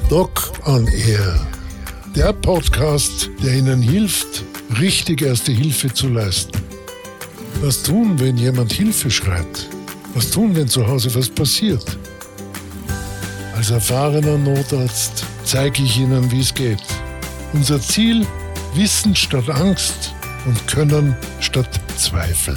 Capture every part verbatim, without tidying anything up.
Doc on Air, der Podcast, der Ihnen hilft, richtig Erste Hilfe zu leisten. Was tun, wenn jemand Hilfe schreit? Was tun, wenn zu Hause was passiert? Als erfahrener Notarzt zeige ich Ihnen, wie es geht. Unser Ziel: Wissen statt Angst und Können statt Zweifel.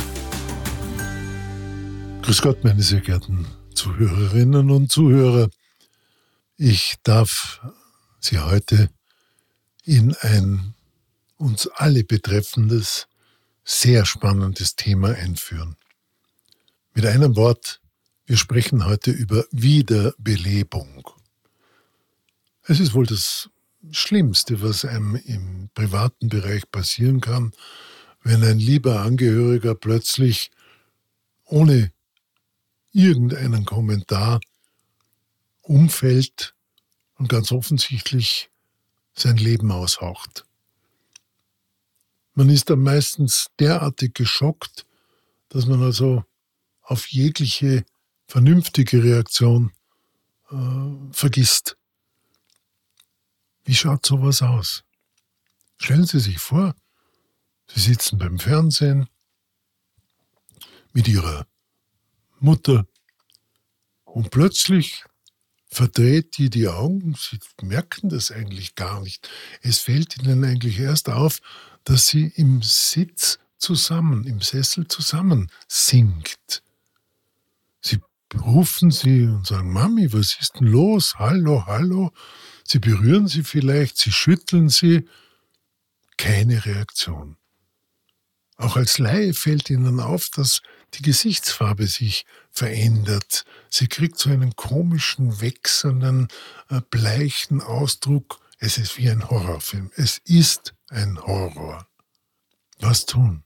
Grüß Gott, meine sehr geehrten Zuhörerinnen und Zuhörer. Ich darf Sie heute in ein uns alle betreffendes, sehr spannendes Thema einführen. Mit einem Wort, wir sprechen heute über Wiederbelebung. Es ist wohl das Schlimmste, was einem im privaten Bereich passieren kann, wenn ein lieber Angehöriger plötzlich ohne irgendeinen Kommentar umfällt und ganz offensichtlich sein Leben aushaucht. Man ist dann meistens derartig geschockt, dass man also auf jegliche vernünftige Reaktion äh, vergisst. Wie schaut sowas aus? Stellen Sie sich vor, Sie sitzen beim Fernsehen mit Ihrer Mutter und plötzlich verdreht die die Augen. Sie merken das eigentlich gar nicht. Es fällt Ihnen eigentlich erst auf, dass sie im Sitz zusammen, im Sessel zusammen sinkt. Sie rufen sie und sagen: Mami, was ist denn los? Hallo, hallo. Sie berühren sie vielleicht, sie schütteln sie. Keine Reaktion. Auch als Laie fällt Ihnen auf, dass die Gesichtsfarbe sich verändert. Sie kriegt so einen komischen, wechselnden, bleichen Ausdruck. Es ist wie ein Horrorfilm. Es ist ein Horror. Was tun?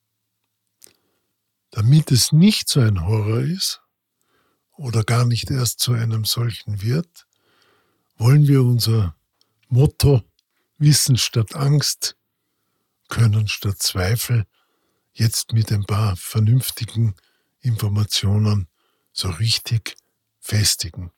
Damit es nicht so ein Horror ist oder gar nicht erst zu einem solchen wird, wollen wir unser Motto Wissen statt Angst, Können statt Zweifel jetzt mit ein paar vernünftigen Informationen so richtig festigen.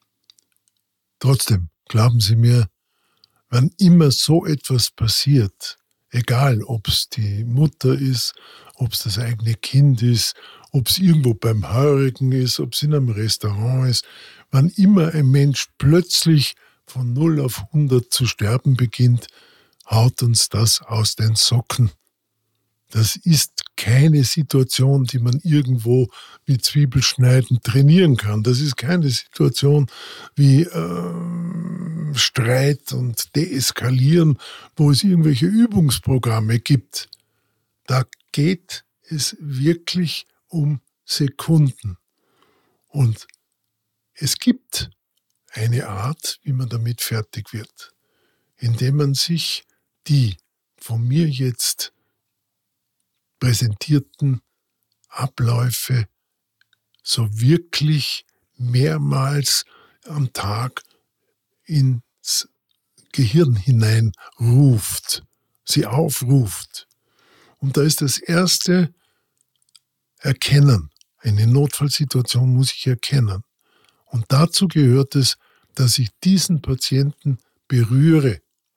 Trotzdem, glauben Sie mir, wann immer so etwas passiert, egal ob es die Mutter ist, ob es das eigene Kind ist, ob es irgendwo beim Heurigen ist, ob es in einem Restaurant ist, wann immer ein Mensch plötzlich von null auf hundert zu sterben beginnt, haut uns das aus den Socken. Das ist keine Situation, die man irgendwo mit Zwiebelschneiden trainieren kann. Das ist keine Situation wie äh, Streit und Deeskalieren, wo es irgendwelche Übungsprogramme gibt. Da geht es wirklich um Sekunden. Und es gibt eine Art, wie man damit fertig wird, indem man sich die von mir jetzt präsentierten Abläufe so wirklich mehrmals am Tag ins Gehirn hinein ruft, sie aufruft. Und da ist das erste Erkennen. Eine Notfallsituation muss ich erkennen. Und dazu gehört es, dass ich diesen Patienten berühre.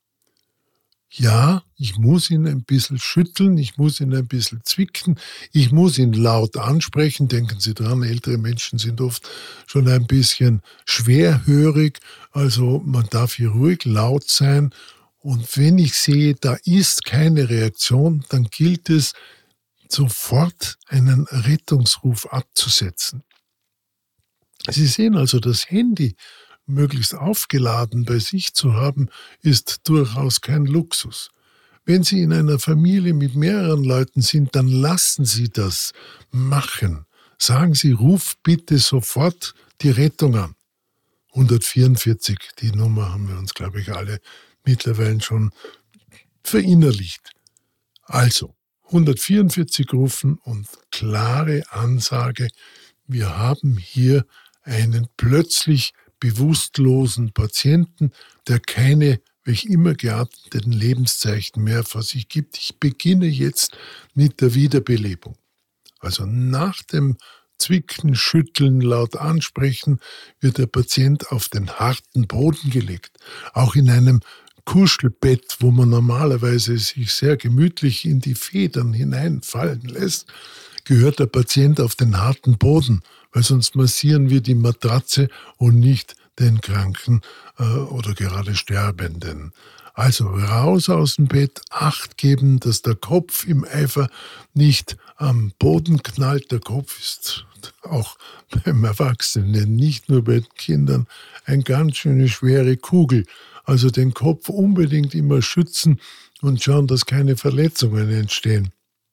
Ja, ich muss ihn ein bisschen schütteln, ich muss ihn ein bisschen zwicken, ich muss ihn laut ansprechen. Denken Sie dran, ältere Menschen sind oft schon ein bisschen schwerhörig, also man darf hier ruhig laut sein. Und wenn ich sehe, da ist keine Reaktion, dann gilt es, sofort einen Rettungsruf abzusetzen. Sie sehen also, das Handy möglichst aufgeladen bei sich zu haben, ist durchaus kein Luxus. Wenn Sie in einer Familie mit mehreren Leuten sind, dann lassen Sie das machen. Sagen Sie: Ruf bitte sofort die Rettung an. hundertvierundvierzig, die Nummer haben wir uns, glaube ich, alle mittlerweile schon verinnerlicht. Also, hundertvierundvierzig rufen und klare Ansage: Wir haben hier einen plötzlich bewusstlosen Patienten, der keine, welch immer gearteten Lebenszeichen mehr vor sich gibt. Ich beginne jetzt mit der Wiederbelebung. Also nach dem Zwicken, Schütteln, laut ansprechen, wird der Patient auf den harten Boden gelegt. Auch in einem Kuschelbett, wo man normalerweise sich sehr gemütlich in die Federn hineinfallen lässt, gehört der Patient auf den harten Boden, weil sonst massieren wir die Matratze und nicht den Kranken äh, oder gerade Sterbenden. Also raus aus dem Bett, Acht geben, dass der Kopf im Eifer nicht am Boden knallt. Der Kopf ist auch beim Erwachsenen, nicht nur bei den Kindern, eine ganz schöne schwere Kugel. Also den Kopf unbedingt immer schützen und schauen, dass keine Verletzungen entstehen.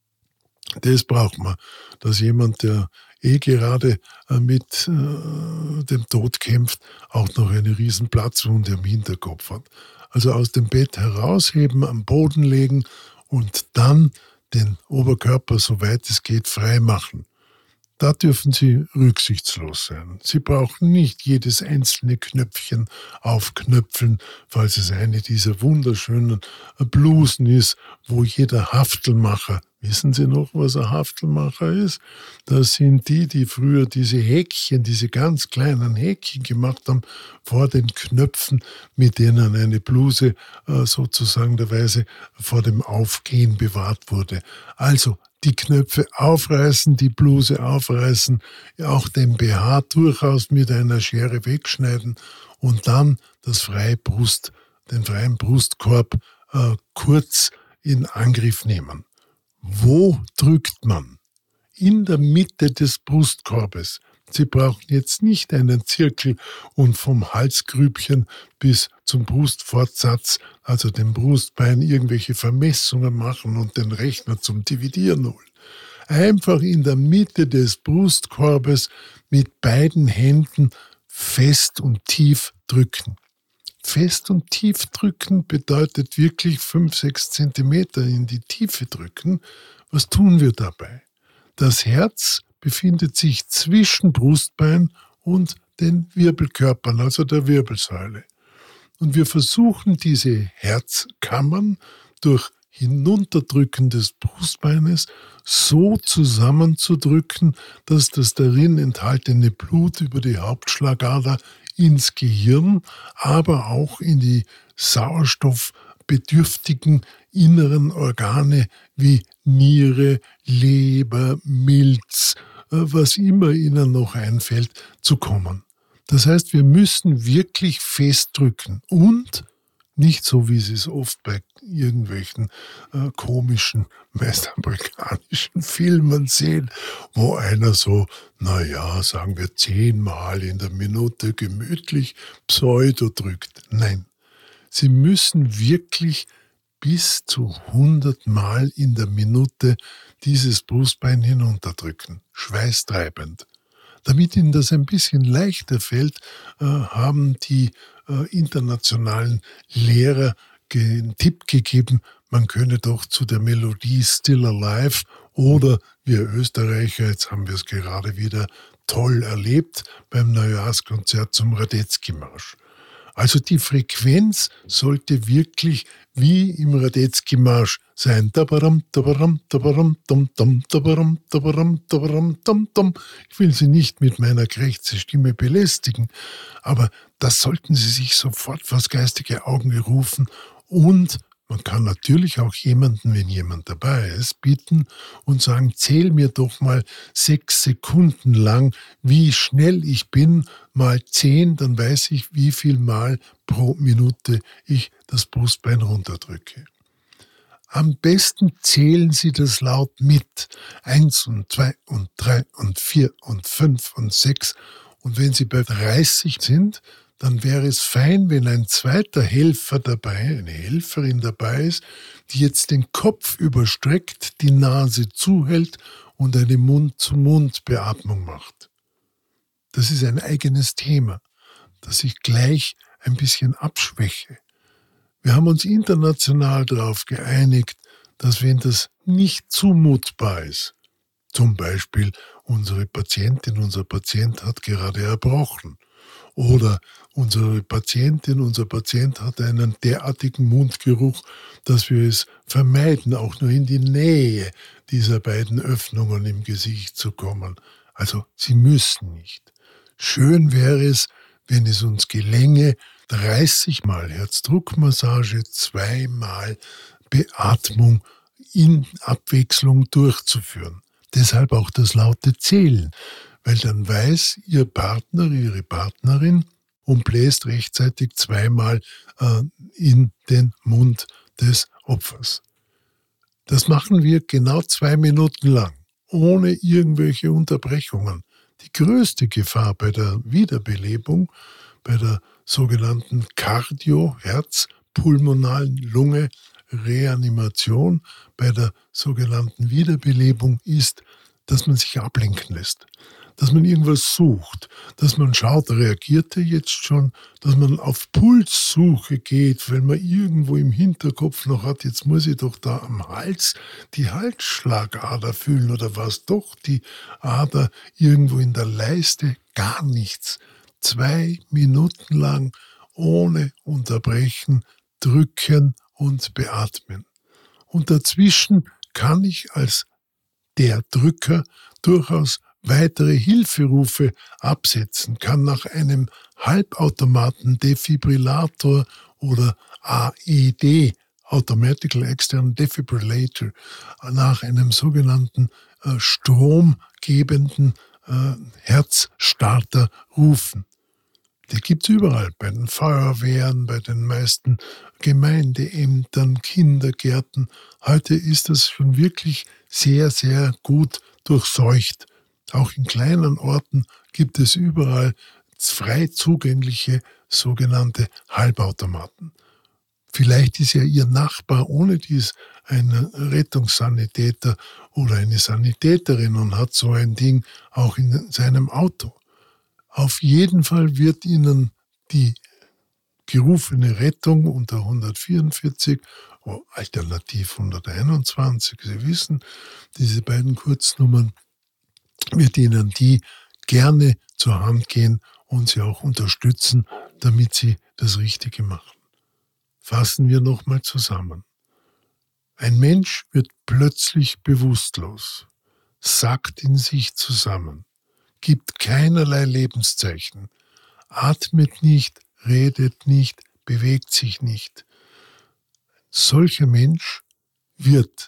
Das braucht man, dass jemand, der eh gerade äh, mit äh, dem Tod kämpft, auch noch eine riesen Platzwunde am Hinterkopf hat. Also aus dem Bett herausheben, am Boden legen und dann den Oberkörper, soweit es geht, frei machen. Da dürfen Sie rücksichtslos sein. Sie brauchen nicht jedes einzelne Knöpfchen aufknöpfeln, falls es eine dieser wunderschönen Blusen ist, wo jeder Haftelmacher, wissen Sie noch, was ein Haftelmacher ist? Das sind die, die früher diese Häkchen, diese ganz kleinen Häkchen gemacht haben vor den Knöpfen, mit denen eine Bluse äh, sozusagen der Weise vor dem Aufgehen bewahrt wurde. Also die Knöpfe aufreißen, die Bluse aufreißen, auch den B H durchaus mit einer Schere wegschneiden und dann das freie Brust, den freien Brustkorb äh, kurz in Angriff nehmen. Wo drückt man? In der Mitte des Brustkorbes. Sie brauchen jetzt nicht einen Zirkel und vom Halsgrübchen bis zum Brustfortsatz, also dem Brustbein, irgendwelche Vermessungen machen und den Rechner zum Dividieren holen. Einfach in der Mitte des Brustkorbes mit beiden Händen fest und tief drücken. Fest und tief drücken bedeutet wirklich fünf, sechs Zentimeter in die Tiefe drücken. Was tun wir dabei? Das Herz befindet sich zwischen Brustbein und den Wirbelkörpern, also der Wirbelsäule. Und wir versuchen, diese Herzkammern durch Hinunterdrücken des Brustbeines so zusammenzudrücken, dass das darin enthaltene Blut über die Hauptschlagader ins Gehirn, aber auch in die sauerstoffbedürftigen inneren Organe wie Niere, Leber, Milz, was immer Ihnen noch einfällt, zu kommen. Das heißt, wir müssen wirklich festdrücken und nicht so, wie Sie es oft bei irgendwelchen äh, komischen, meist amerikanischen Filmen sehen, wo einer so, naja, sagen wir zehnmal in der Minute gemütlich Pseudo drückt. Nein, Sie müssen wirklich bis zu hundert Mal in der Minute dieses Brustbein hinunterdrücken, schweißtreibend. Damit Ihnen das ein bisschen leichter fällt, äh, haben die äh, internationalen Lehrer ge- einen Tipp gegeben, man könne doch zu der Melodie Still Alive oder wir Österreicher, jetzt haben wir es gerade wieder toll erlebt, beim Neujahrskonzert zum Radetzky-Marsch. Also die Frequenz sollte wirklich wie im Radetzky-Marsch sein. Ich will Sie nicht mit meiner Krächzestimme belästigen, aber das sollten Sie sich sofort vors geistige Auge rufen und man kann natürlich auch jemanden, wenn jemand dabei ist, bitten und sagen, zähl mir doch mal sechs Sekunden lang, wie schnell ich bin, mal zehn, dann weiß ich, wie viel Mal pro Minute ich das Brustbein runterdrücke. Am besten zählen Sie das laut mit. Eins und zwei und drei und vier und fünf und sechs. Und wenn Sie bei dreißig sind, dann wäre es fein, wenn ein zweiter Helfer dabei, eine Helferin dabei ist, die jetzt den Kopf überstreckt, die Nase zuhält und eine Mund-zu-Mund-Beatmung macht. Das ist ein eigenes Thema, das ich gleich ein bisschen abschwäche. Wir haben uns international darauf geeinigt, dass wenn das nicht zumutbar ist, zum Beispiel unsere Patientin, unser Patient hat gerade erbrochen, oder unsere Patientin, unser Patient hat einen derartigen Mundgeruch, dass wir es vermeiden, auch nur in die Nähe dieser beiden Öffnungen im Gesicht zu kommen. Also Sie müssen nicht. Schön wäre es, wenn es uns gelänge, dreißig Mal Herzdruckmassage, zweimal Beatmung in Abwechslung durchzuführen. Deshalb auch das laute Zählen, weil dann weiß Ihr Partner, Ihre Partnerin und bläst rechtzeitig zweimal äh, in den Mund des Opfers. Das machen wir genau zwei Minuten lang, ohne irgendwelche Unterbrechungen. Die größte Gefahr bei der Wiederbelebung, bei der sogenannten Cardio, Herz, pulmonalen Lunge, Reanimation, bei der sogenannten Wiederbelebung ist, dass man sich ablenken lässt, dass man irgendwas sucht, dass man schaut, reagiert er jetzt schon, dass man auf Pulssuche geht, wenn man irgendwo im Hinterkopf noch hat, jetzt muss ich doch da am Hals die Halsschlagader fühlen oder was doch die Ader irgendwo in der Leiste, gar nichts. Zwei Minuten lang ohne Unterbrechen drücken und beatmen. Und dazwischen kann ich als der Drücker durchaus weitere Hilferufe absetzen, kann nach einem Halbautomaten Defibrillator oder A E D, Automatical External Defibrillator, nach einem sogenannten äh, stromgebenden äh, Herzstarter rufen. Die gibt es überall, bei den Feuerwehren, bei den meisten Gemeindeämtern, Kindergärten. Heute ist das schon wirklich sehr, sehr gut durchseucht. Auch in kleinen Orten gibt es überall frei zugängliche sogenannte Halbautomaten. Vielleicht ist ja Ihr Nachbar ohne dies ein Rettungssanitäter oder eine Sanitäterin und hat so ein Ding auch in seinem Auto. Auf jeden Fall wird Ihnen die gerufene Rettung unter hundertvierundvierzig, oh, alternativ hunderteinundzwanzig, Sie wissen, diese beiden Kurznummern, wird Ihnen die gerne zur Hand gehen und Sie auch unterstützen, damit Sie das Richtige machen. Fassen wir nochmal zusammen. Ein Mensch wird plötzlich bewusstlos, sackt in sich zusammen, gibt keinerlei Lebenszeichen, atmet nicht, redet nicht, bewegt sich nicht. Solcher Mensch wird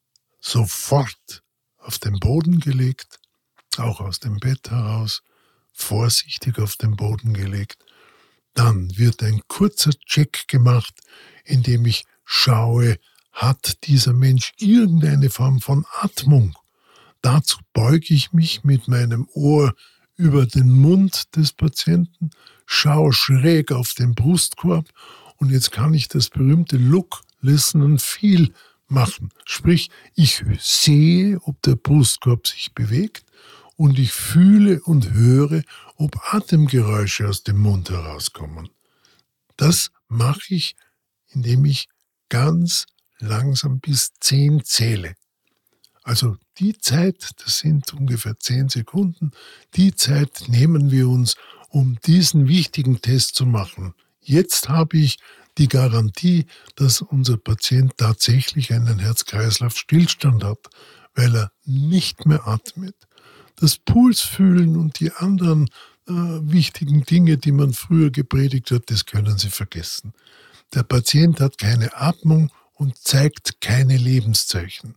sofort auf den Boden gelegt, auch aus dem Bett heraus, vorsichtig auf den Boden gelegt. Dann wird ein kurzer Check gemacht, in dem ich schaue, hat dieser Mensch irgendeine Form von Atmung? Dazu beuge ich mich mit meinem Ohr über den Mund des Patienten, schaue schräg auf den Brustkorb und jetzt kann ich das berühmte Look, Listen and Feel machen. Sprich, ich sehe, ob der Brustkorb sich bewegt und ich fühle und höre, ob Atemgeräusche aus dem Mund herauskommen. Das mache ich, indem ich ganz langsam bis zehn zähle. Also die Zeit, das sind ungefähr zehn Sekunden, die Zeit nehmen wir uns, um diesen wichtigen Test zu machen. Jetzt habe ich die Garantie, dass unser Patient tatsächlich einen Herz-Kreislauf-Stillstand hat, weil er nicht mehr atmet. Das Pulsfühlen und die anderen äh, wichtigen Dinge, die man früher gepredigt hat, das können Sie vergessen. Der Patient hat keine Atmung und zeigt keine Lebenszeichen.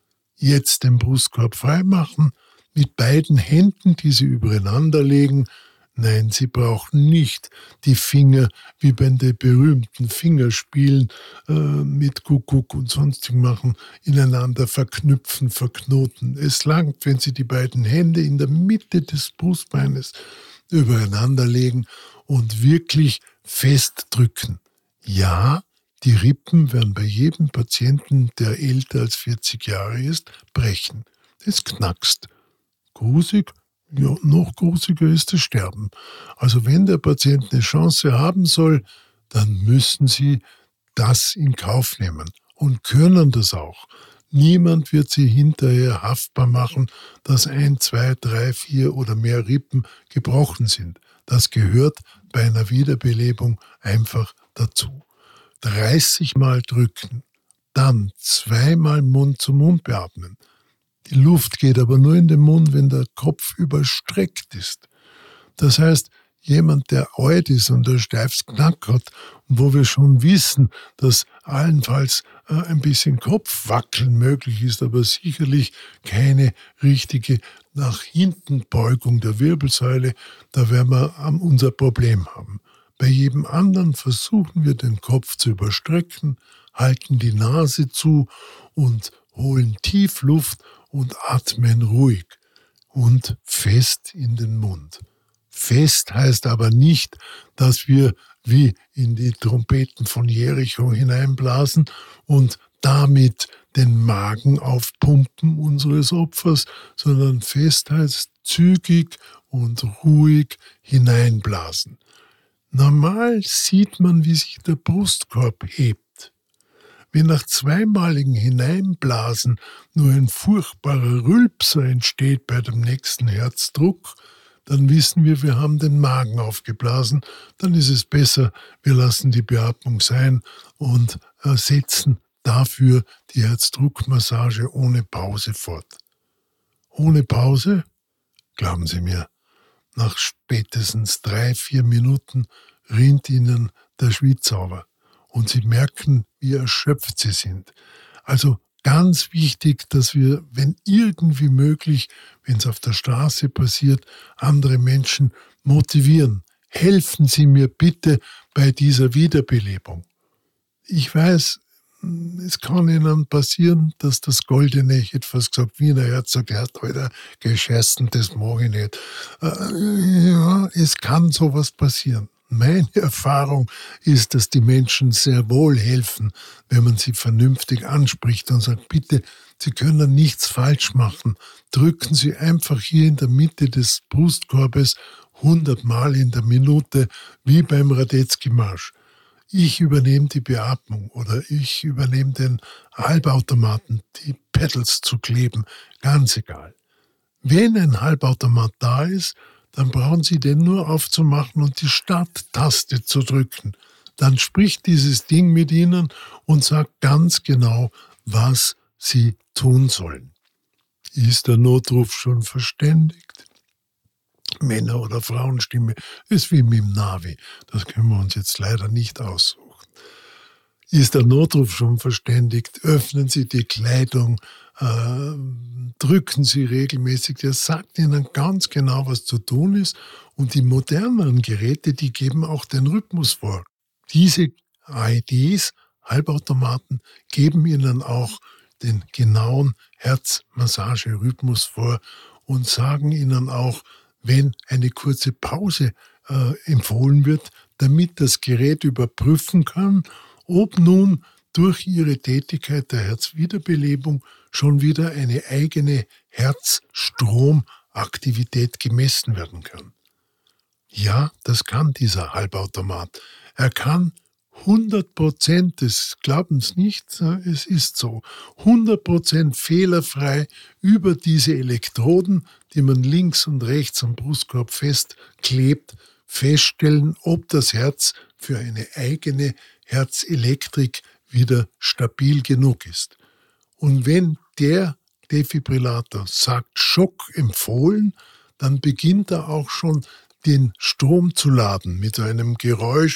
Jetzt den Brustkorb freimachen, mit beiden Händen, die Sie übereinander legen. Nein, Sie brauchen nicht die Finger, wie bei den berühmten Fingerspielen äh, mit Kuckuck und sonstigen machen, ineinander verknüpfen, verknoten. Es langt, wenn Sie die beiden Hände in der Mitte des Brustbeines übereinander legen und wirklich fest drücken. Ja, die Rippen werden bei jedem Patienten, der älter als vierzig Jahre ist, brechen. Es knackst. Grusig? Ja, noch grusiger ist das Sterben. Also wenn der Patient eine Chance haben soll, dann müssen Sie das in Kauf nehmen und können das auch. Niemand wird Sie hinterher haftbar machen, dass ein, zwei, drei, vier oder mehr Rippen gebrochen sind. Das gehört bei einer Wiederbelebung einfach dazu. dreißig Mal drücken, dann zweimal Mund zu Mund beatmen, Die Luft geht aber nur in den Mund, wenn der Kopf überstreckt ist. Das heißt, jemand, der alt ist und ein steifes Knack hat, und wo wir schon wissen, dass allenfalls äh, ein bisschen Kopfwackeln möglich ist, aber sicherlich keine richtige nach hinten Beugung der Wirbelsäule, da werden wir ähm, unser Problem haben. Bei jedem anderen versuchen wir, den Kopf zu überstrecken, halten die Nase zu und holen tief Luft und atmen ruhig und fest in den Mund. Fest heißt aber nicht, dass wir wie in die Trompeten von Jericho hineinblasen und damit den Magen aufpumpen unseres Opfers, sondern fest heißt zügig und ruhig hineinblasen. Normal sieht man, wie sich der Brustkorb hebt. Wenn nach zweimaligen Hineinblasen nur ein furchtbarer Rülpser entsteht bei dem nächsten Herzdruck, dann wissen wir, wir haben den Magen aufgeblasen. Dann ist es besser, wir lassen die Beatmung sein und äh, setzen dafür die Herzdruckmassage ohne Pause fort. Ohne Pause, glauben Sie mir, nach spätestens drei, vier Minuten rinnt Ihnen der Schweiß sauber und Sie merken, wie erschöpft Sie sind. Also ganz wichtig, dass wir, wenn irgendwie möglich, wenn es auf der Straße passiert, andere Menschen motivieren. Helfen Sie mir bitte bei dieser Wiederbelebung. Ich weiß, es kann Ihnen passieren, dass das Goldene, ich hätte fast gesagt, Wiener Herzog, der hat heute geschissen, das mag ich nicht. Äh, ja, es kann sowas passieren. Meine Erfahrung ist, dass die Menschen sehr wohl helfen, wenn man sie vernünftig anspricht und sagt, bitte, Sie können nichts falsch machen. Drücken Sie einfach hier in der Mitte des Brustkorbes hundertmal in der Minute, wie beim Radetzky-Marsch. Ich übernehme die Beatmung oder ich übernehme den Halbautomaten, die Pedals zu kleben, ganz egal. Wenn ein Halbautomat da ist, dann brauchen Sie den nur aufzumachen und die Starttaste zu drücken. Dann spricht dieses Ding mit Ihnen und sagt ganz genau, was Sie tun sollen. Ist der Notruf schon verständigt? Männer- oder Frauenstimme ist wie mit dem Navi. Das können wir uns jetzt leider nicht aussuchen. Ist der Notruf schon verständigt? Öffnen Sie die Kleidung, äh, drücken Sie regelmäßig. Der sagt Ihnen ganz genau, was zu tun ist. Und die moderneren Geräte, die geben auch den Rhythmus vor. Diese A E Ds, Halbautomaten, geben Ihnen auch den genauen Herzmassagerhythmus vor und sagen Ihnen auch, wenn eine kurze Pause äh, empfohlen wird, damit das Gerät überprüfen kann, ob nun durch ihre Tätigkeit der Herzwiederbelebung schon wieder eine eigene Herzstromaktivität gemessen werden kann. Ja, das kann dieser Halbautomat. Er kann hundert Prozent, das glauben Sie nicht, es ist so, hundert Prozent fehlerfrei über diese Elektroden, die man links und rechts am Brustkorb festklebt, feststellen, ob das Herz für eine eigene Herzelektrik wieder stabil genug ist. Und wenn der Defibrillator sagt, Schock empfohlen, dann beginnt er auch schon den Strom zu laden mit einem Geräusch.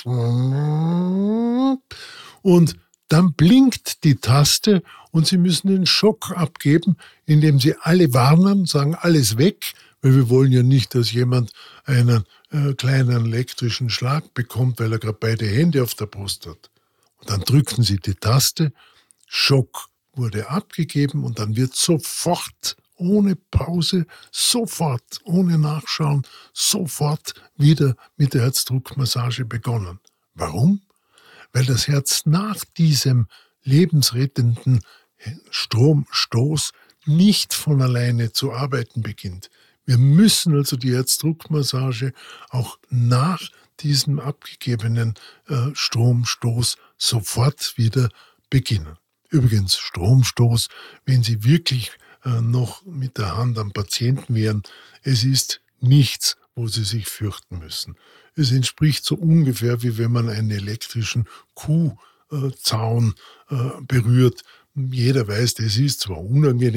Und dann blinkt die Taste und Sie müssen den Schock abgeben, indem Sie alle warnen, sagen alles weg, weil wir wollen ja nicht, dass jemand einen äh, kleinen elektrischen Schlag bekommt, weil er gerade beide Hände auf der Brust hat. Und dann drücken Sie die Taste, Schock wurde abgegeben und dann wird sofort, ohne Pause, sofort, ohne Nachschauen, sofort wieder mit der Herzdruckmassage begonnen. Warum? Weil das Herz nach diesem lebensrettenden Stromstoß nicht von alleine zu arbeiten beginnt. Wir müssen also die Herzdruckmassage auch nach diesem abgegebenen äh, Stromstoß sofort wieder beginnen. Übrigens, Stromstoß, wenn Sie wirklich äh, noch mit der Hand am Patienten wären, es ist nichts, wo Sie sich fürchten müssen. Es entspricht so ungefähr, wie wenn man einen elektrischen Kuhzaun äh, berührt. Jeder weiß, das ist zwar unangenehm,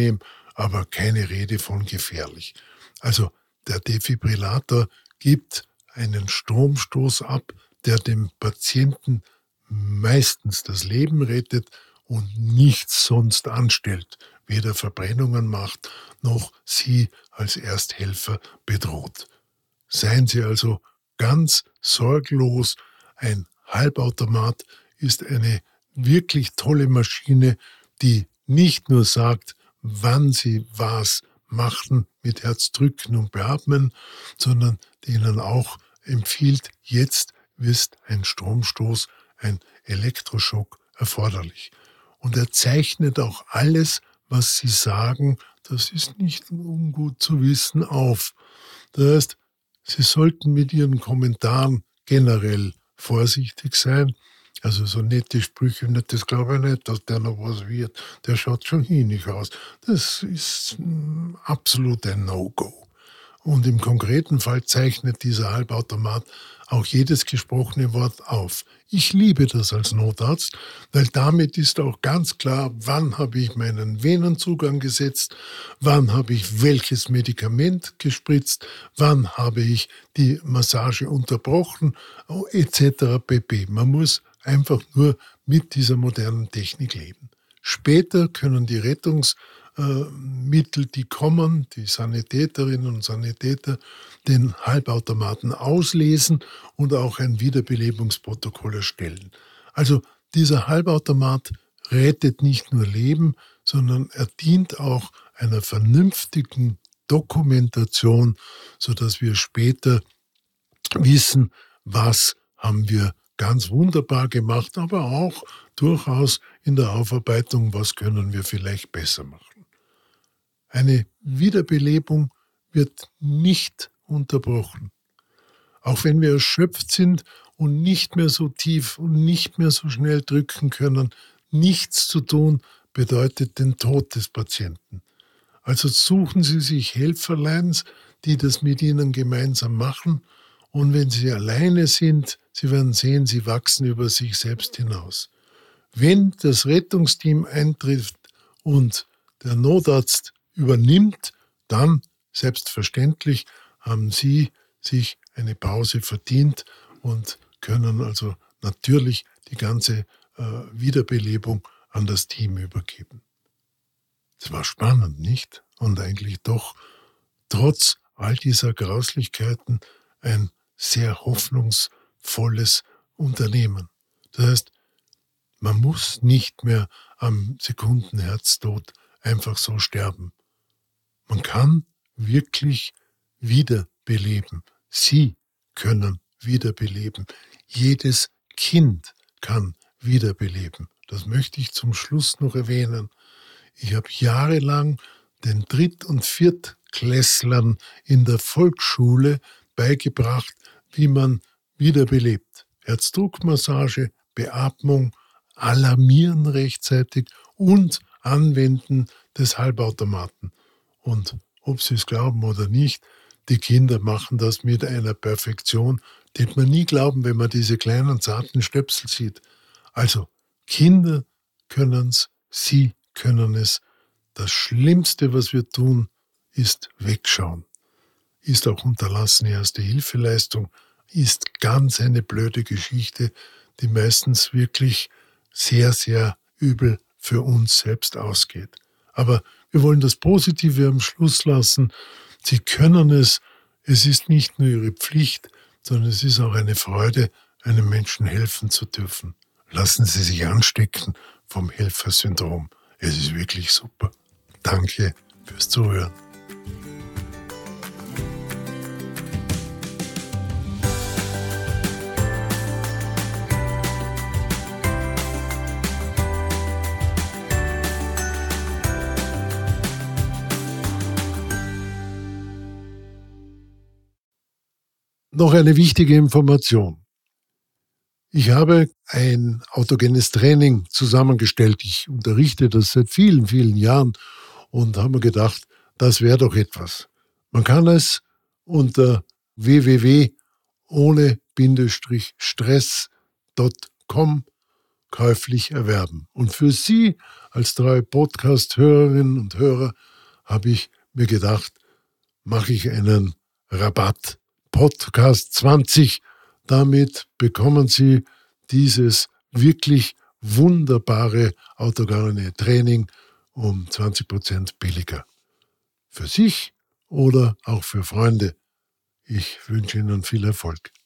aber keine Rede von gefährlich. Also der Defibrillator gibt einen Stromstoß ab, der dem Patienten meistens das Leben rettet und nichts sonst anstellt, weder Verbrennungen macht, noch Sie als Ersthelfer bedroht. Seien Sie also ganz sorglos. Ein Halbautomat ist eine wirklich tolle Maschine, die nicht nur sagt, wann Sie was machen mit Herzdrücken und Beatmen, sondern die Ihnen auch empfiehlt, jetzt ist ein Stromstoß, ein Elektroschock erforderlich. Und er zeichnet auch alles, was Sie sagen, das ist nicht ungut zu wissen, auf. Das heißt, Sie sollten mit Ihren Kommentaren generell vorsichtig sein. Also so nette Sprüche, nicht, das glaube ich nicht, dass der noch was wird. Der schaut schon hinig aus. Das ist mm, absolut ein No-Go. Und im konkreten Fall zeichnet dieser Halbautomat auch jedes gesprochene Wort auf. Ich liebe das als Notarzt, weil damit ist auch ganz klar, wann habe ich meinen Venenzugang gesetzt, wann habe ich welches Medikament gespritzt, wann habe ich die Massage unterbrochen, et cetera pp. Man muss einfach nur mit dieser modernen Technik leben. Später können die Rettungsmittel, die kommen, die Sanitäterinnen und Sanitäter, den Halbautomaten auslesen und auch ein Wiederbelebungsprotokoll erstellen. Also dieser Halbautomat rettet nicht nur Leben, sondern er dient auch einer vernünftigen Dokumentation, sodass wir später wissen, was haben wir ganz wunderbar gemacht, aber auch durchaus in der Aufarbeitung, was können wir vielleicht besser machen. Eine Wiederbelebung wird nicht unterbrochen. Auch wenn wir erschöpft sind und nicht mehr so tief und nicht mehr so schnell drücken können, nichts zu tun bedeutet den Tod des Patienten. Also suchen Sie sich Helferleins, die das mit Ihnen gemeinsam machen. Und wenn Sie alleine sind, Sie werden sehen, Sie wachsen über sich selbst hinaus. Wenn das Rettungsteam eintrifft und der Notarzt übernimmt, dann selbstverständlich haben Sie sich eine Pause verdient und können also natürlich die ganze äh, Wiederbelebung an das Team übergeben. Es war spannend, nicht? Und eigentlich doch trotz all dieser Grauslichkeiten ein sehr hoffnungsvolles Unternehmen. Das heißt, man muss nicht mehr am Sekundenherztod einfach so sterben. Man kann wirklich wiederbeleben. Sie können wiederbeleben. Jedes Kind kann wiederbeleben. Das möchte ich zum Schluss noch erwähnen. Ich habe jahrelang den Dritt- und Viertklässlern in der Volksschule beigebracht, wie man wiederbelebt. Herzdruckmassage, Beatmung, Alarmieren rechtzeitig und Anwenden des Halbautomaten. Und ob Sie es glauben oder nicht, die Kinder machen das mit einer Perfektion, die man nie glauben, wenn man diese kleinen zarten Stöpsel sieht. Also, Kinder können es, Sie können es. Das Schlimmste, was wir tun, ist wegschauen. Ist auch unterlassene Erste-Hilfeleistung, ist ganz eine blöde Geschichte, die meistens wirklich sehr, sehr übel für uns selbst ausgeht. Aber wir wollen das Positive am Schluss lassen. Sie können es. Es ist nicht nur Ihre Pflicht, sondern es ist auch eine Freude, einem Menschen helfen zu dürfen. Lassen Sie sich anstecken vom Helfersyndrom. Es ist wirklich super. Danke fürs Zuhören. Noch eine wichtige Information. Ich habe ein autogenes Training zusammengestellt. Ich unterrichte das seit vielen, vielen Jahren und habe mir gedacht, das wäre doch etwas. Man kann es unter w w w punkt ohne stress punkt com käuflich erwerben. Und für Sie als treue Podcast-Hörerinnen und Hörer habe ich mir gedacht, mache ich einen Rabatt. Podcast zwanzig. Damit bekommen Sie dieses wirklich wunderbare autogene Training um zwanzig Prozent billiger. Für sich oder auch für Freunde. Ich wünsche Ihnen viel Erfolg.